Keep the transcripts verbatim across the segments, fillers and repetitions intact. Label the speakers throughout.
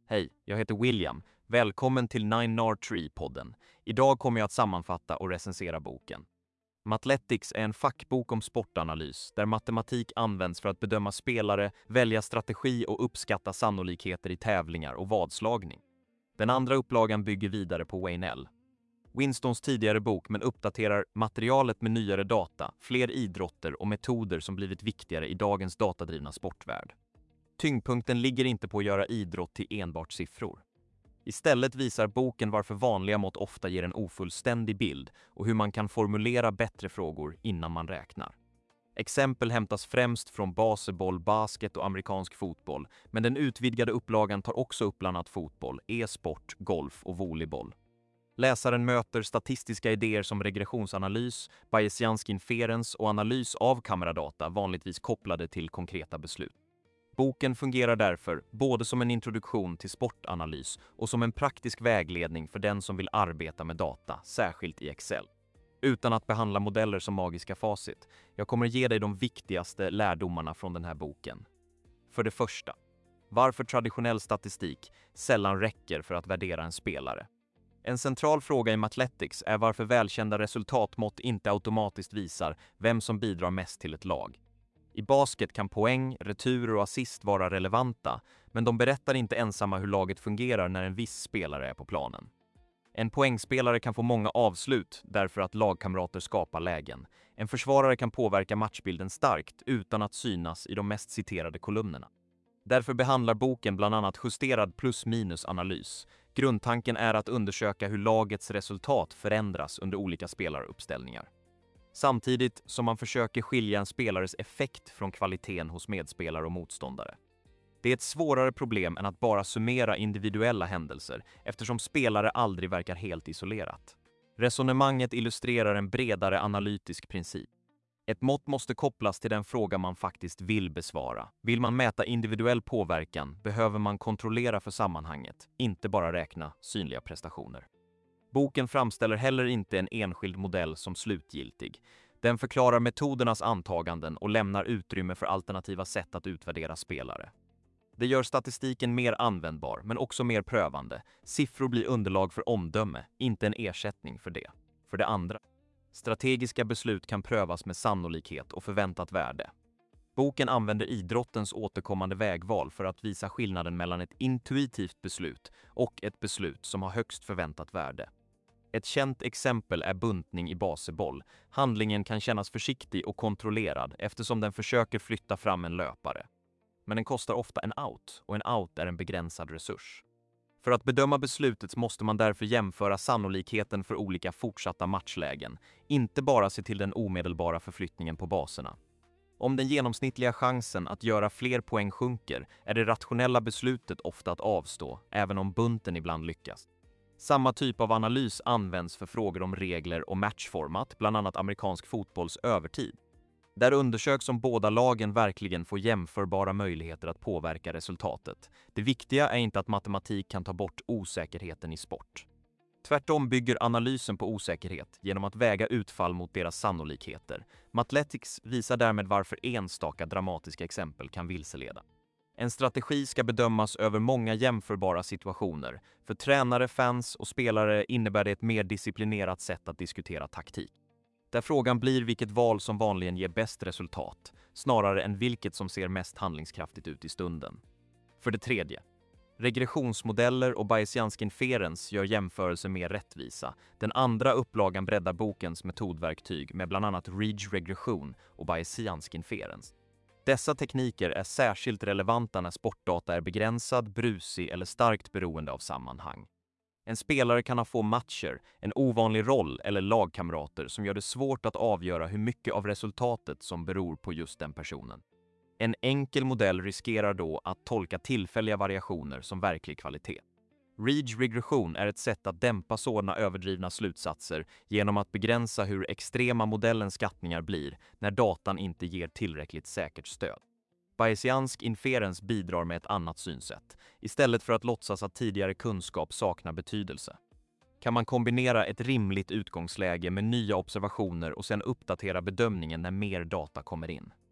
Speaker 1: Hej, jag heter William. Välkommen till Nine Nard Tree-podden. Idag kommer jag att sammanfatta och recensera boken. Mathletics är en fackbok om sportanalys där matematik används för att bedöma spelare, välja strategi och uppskatta sannolikheter i tävlingar och vadslagning. Den andra upplagan bygger vidare på Wayne L. Winstons tidigare bok men uppdaterar materialet med nyare data, fler idrotter och metoder som blivit viktigare i dagens datadrivna sportvärld. Tyngdpunkten ligger inte på att göra idrott till enbart siffror. Istället visar boken varför vanliga mått ofta ger en ofullständig bild och hur man kan formulera bättre frågor innan man räknar. Exempel hämtas främst från baseball, basket och amerikansk fotboll, men den utvidgade upplagan tar också upp bland annat fotboll, e-sport, golf och volleyboll. Läsaren möter statistiska idéer som regressionsanalys, bayesiansk inferens och analys av kameradata, vanligtvis kopplade till konkreta beslut. Boken fungerar därför både som en introduktion till sportanalys och som en praktisk vägledning för den som vill arbeta med data, särskilt i Excel. Utan att behandla modeller som magiska facit, jag kommer ge dig de viktigaste lärdomarna från den här boken. För det första, varför traditionell statistik sällan räcker för att värdera en spelare. En central fråga i Mathletics är varför välkända resultatmått inte automatiskt visar vem som bidrar mest till ett lag. I basket kan poäng, returer och assist vara relevanta, men de berättar inte ensamma hur laget fungerar när en viss spelare är på planen. En poängspelare kan få många avslut därför att lagkamrater skapar lägen. En försvarare kan påverka matchbilden starkt utan att synas i de mest citerade kolumnerna. Därför behandlar boken bland annat justerad plus-minus-analys. Grundtanken är att undersöka hur lagets resultat förändras under olika spelaruppställningar. Samtidigt som man försöker skilja en spelares effekt från kvaliteten hos medspelare och motståndare. Det är ett svårare problem än att bara summera individuella händelser eftersom spelare aldrig verkar helt isolerat. Resonemanget illustrerar en bredare analytisk princip. Ett mått måste kopplas till den fråga man faktiskt vill besvara. Vill man mäta individuell påverkan behöver man kontrollera för sammanhanget, inte bara räkna synliga prestationer. Boken framställer heller inte en enskild modell som slutgiltig. Den förklarar metodernas antaganden och lämnar utrymme för alternativa sätt att utvärdera spelare. Det gör statistiken mer användbar, men också mer prövande. Siffror blir underlag för omdöme, inte en ersättning för det. För det andra, strategiska beslut kan prövas med sannolikhet och förväntat värde. Boken använder idrottens återkommande vägval för att visa skillnaden mellan ett intuitivt beslut och ett beslut som har högst förväntat värde. Ett känt exempel är buntning i baseball. Handlingen kan kännas försiktig och kontrollerad eftersom den försöker flytta fram en löpare. Men den kostar ofta en out, och en out är en begränsad resurs. För att bedöma beslutet måste man därför jämföra sannolikheten för olika fortsatta matchlägen, inte bara se till den omedelbara förflyttningen på baserna. Om den genomsnittliga chansen att göra fler poäng sjunker är det rationella beslutet ofta att avstå, även om bunten ibland lyckas. Samma typ av analys används för frågor om regler och matchformat, bland annat amerikansk fotbolls övertid. Där undersöks om båda lagen verkligen får jämförbara möjligheter att påverka resultatet. Det viktiga är inte att matematik kan ta bort osäkerheten i sport. Tvärtom bygger analysen på osäkerhet genom att väga utfall mot deras sannolikheter. Mathletics visar därmed varför enstaka dramatiska exempel kan vilseleda. En strategi ska bedömas över många jämförbara situationer. För tränare, fans och spelare innebär det ett mer disciplinerat sätt att diskutera taktik. Där frågan blir vilket val som vanligen ger bäst resultat, snarare än vilket som ser mest handlingskraftigt ut i stunden. För det tredje, regressionsmodeller och bayesiansk inferens gör jämförelser mer rättvisa. Den andra upplagan breddar bokens metodverktyg med bland annat Ridge-regression och bayesiansk inferens. Dessa tekniker är särskilt relevanta när sportdata är begränsad, brusig eller starkt beroende av sammanhang. En spelare kan ha få matcher, en ovanlig roll eller lagkamrater som gör det svårt att avgöra hur mycket av resultatet som beror på just den personen. En enkel modell riskerar då att tolka tillfälliga variationer som verklig kvalitet. Ridge-regression är ett sätt att dämpa sådana överdrivna slutsatser genom att begränsa hur extrema modellens skattningar blir när datan inte ger tillräckligt säkert stöd. Bayesiansk inferens bidrar med ett annat synsätt, istället för att låtsas att tidigare kunskap saknar betydelse. Kan man kombinera ett rimligt utgångsläge med nya observationer och sedan uppdatera bedömningen när mer data kommer in?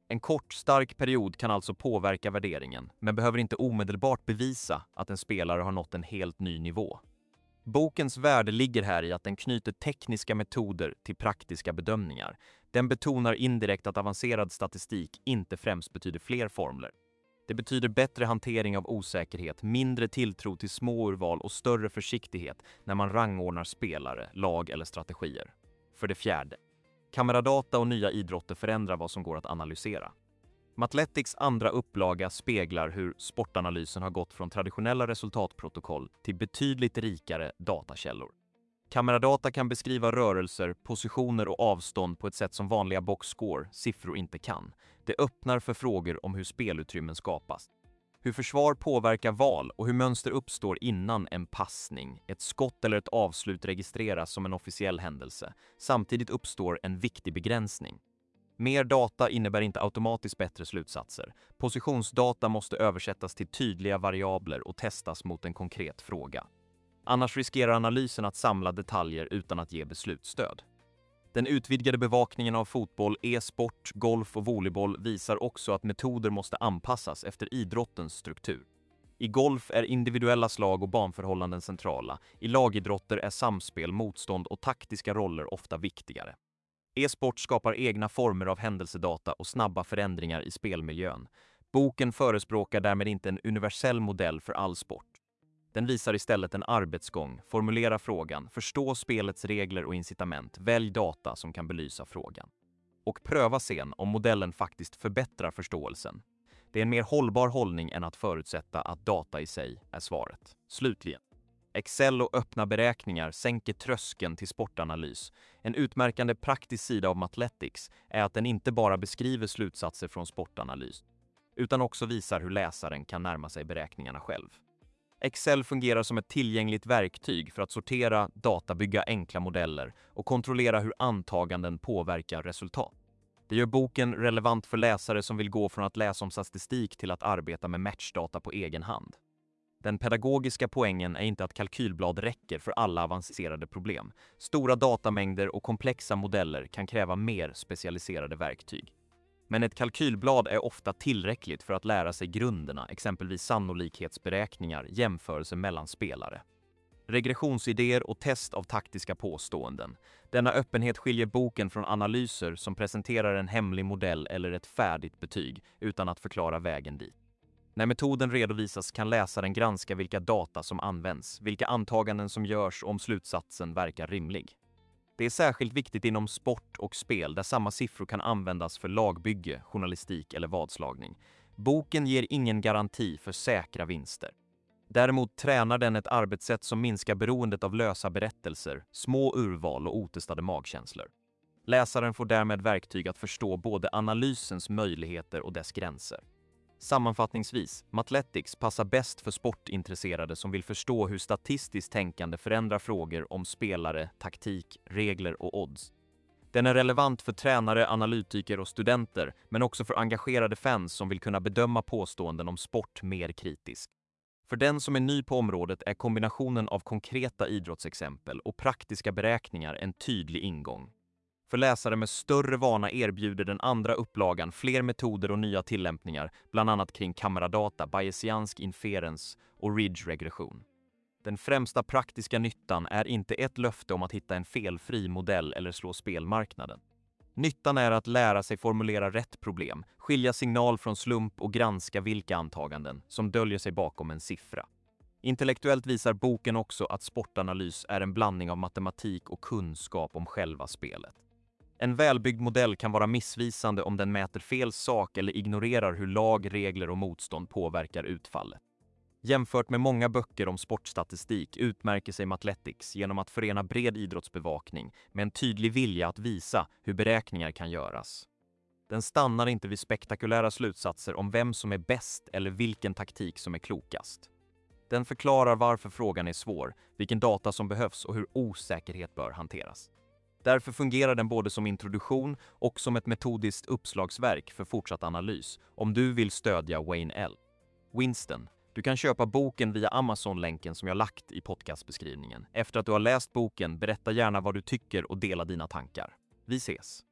Speaker 1: En kort, stark period kan alltså påverka värderingen, men behöver inte omedelbart bevisa att en spelare har nått en helt ny nivå. Bokens värde ligger här i att den knyter tekniska metoder till praktiska bedömningar. Den betonar indirekt att avancerad statistik inte främst betyder fler formler. Det betyder bättre hantering av osäkerhet, mindre tilltro till små urval och större försiktighet när man rangordnar spelare, lag eller strategier. För det fjärde. Kameradata och nya idrotter förändrar vad som går att analysera. Matletics andra upplaga speglar hur sportanalysen har gått från traditionella resultatprotokoll till betydligt rikare datakällor. Kameradata kan beskriva rörelser, positioner och avstånd på ett sätt som vanliga boxscore, siffror inte kan. Det öppnar för frågor om hur spelutrymmen skapas. Hur försvar påverkar val och hur mönster uppstår innan en passning, ett skott eller ett avslut registreras som en officiell händelse. Samtidigt uppstår en viktig begränsning. Mer data innebär inte automatiskt bättre slutsatser. Positionsdata måste översättas till tydliga variabler och testas mot en konkret fråga. Annars riskerar analysen att samla detaljer utan att ge beslutsstöd. Den utvidgade bevakningen av fotboll, e-sport, golf och volleyboll visar också att metoder måste anpassas efter idrottens struktur. I golf är individuella slag och banförhållanden centrala. I lagidrotter är samspel, motstånd och taktiska roller ofta viktigare. E-sport skapar egna former av händelsedata och snabba förändringar i spelmiljön. Boken förespråkar därmed inte en universell modell för all sport. Den visar istället en arbetsgång, formulera frågan, förstå spelets regler och incitament, välj data som kan belysa frågan. Och pröva sen om modellen faktiskt förbättrar förståelsen. Det är en mer hållbar hållning än att förutsätta att data i sig är svaret. Slutligen. Excel och öppna beräkningar sänker tröskeln till sportanalys. En utmärkande praktisk sida av Matletics är att den inte bara beskriver slutsatser från sportanalys, utan också visar hur läsaren kan närma sig beräkningarna själv. Excel fungerar som ett tillgängligt verktyg för att sortera data, bygga enkla modeller och kontrollera hur antaganden påverkar resultat. Det gör boken relevant för läsare som vill gå från att läsa om statistik till att arbeta med matchdata på egen hand. Den pedagogiska poängen är inte att kalkylblad räcker för alla avancerade problem. Stora datamängder och komplexa modeller kan kräva mer specialiserade verktyg. Men ett kalkylblad är ofta tillräckligt för att lära sig grunderna, exempelvis sannolikhetsberäkningar, jämförelser mellan spelare. Regressionsidéer och test av taktiska påståenden. Denna öppenhet skiljer boken från analyser som presenterar en hemlig modell eller ett färdigt betyg utan att förklara vägen dit. När metoden redovisas kan läsaren granska vilka data som används, vilka antaganden som görs och om slutsatsen verkar rimlig. Det är särskilt viktigt inom sport och spel där samma siffror kan användas för lagbygge, journalistik eller vadslagning. Boken ger ingen garanti för säkra vinster. Däremot tränar den ett arbetssätt som minskar beroendet av lösa berättelser, små urval och otestade magkänslor. Läsaren får därmed verktyg att förstå både analysens möjligheter och dess gränser. Sammanfattningsvis, Matletics passar bäst för sportintresserade som vill förstå hur statistiskt tänkande förändrar frågor om spelare, taktik, regler och odds. Den är relevant för tränare, analytiker och studenter, men också för engagerade fans som vill kunna bedöma påståenden om sport mer kritiskt. För den som är ny på området är kombinationen av konkreta idrottsexempel och praktiska beräkningar en tydlig ingång. För läsare med större vana erbjuder den andra upplagan fler metoder och nya tillämpningar, bland annat kring kameradata, bayesiansk inferens och ridge-regression. Den främsta praktiska nyttan är inte ett löfte om att hitta en felfri modell eller slå spelmarknaden. Nyttan är att lära sig formulera rätt problem, skilja signal från slump och granska vilka antaganden som döljer sig bakom en siffra. Intellektuellt visar boken också att sportanalys är en blandning av matematik och kunskap om själva spelet. En välbyggd modell kan vara missvisande om den mäter fel sak eller ignorerar hur lag, regler och motstånd påverkar utfallet. Jämfört med många böcker om sportstatistik utmärker sig Matletics genom att förena bred idrottsbevakning med en tydlig vilja att visa hur beräkningar kan göras. Den stannar inte vid spektakulära slutsatser om vem som är bäst eller vilken taktik som är klokast. Den förklarar varför frågan är svår, vilken data som behövs och hur osäkerhet bör hanteras. Därför fungerar den både som introduktion och som ett metodiskt uppslagsverk för fortsatt analys om du vill stödja Wayne L. Winston. Du kan köpa boken via Amazon-länken som jag lagt i podcastbeskrivningen. Efter att du har läst boken, berätta gärna vad du tycker och dela dina tankar. Vi ses!